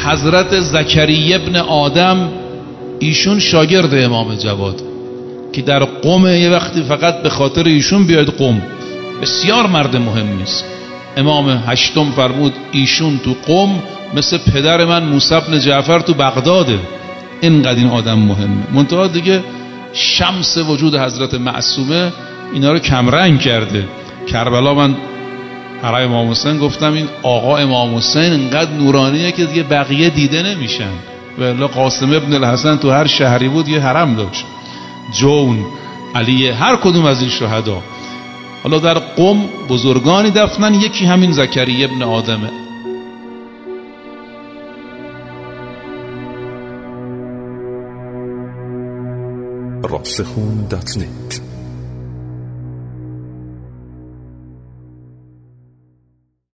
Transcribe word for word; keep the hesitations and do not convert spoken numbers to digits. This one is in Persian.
حضرت زکریا ابن آدم، ایشون شاگرد امام جواد که در قم یه وقتی فقط به خاطر ایشون بیاید قم، بسیار مرد مهمی است. امام هشتم فرمود ایشون تو قم مثل پدر من موسی بن جعفر تو بغداده، اینقدر این آدم مهمه. منتها دیگه شمس وجود حضرت معصومه اینا رو کمرنگ کرده. کربلا من برای امام حسین گفتم این آقا امام حسین اینقدر نورانیه که دیگه بقیه دیده نمیشن. والا قاسم ابن الحسن تو هر شهری بود یه حرم داشت، جون، علی، هر کدوم از این شهدا. حالا در قم بزرگانی دفنن، یکی همین زکریا ابن آدمه. راسخون دات نت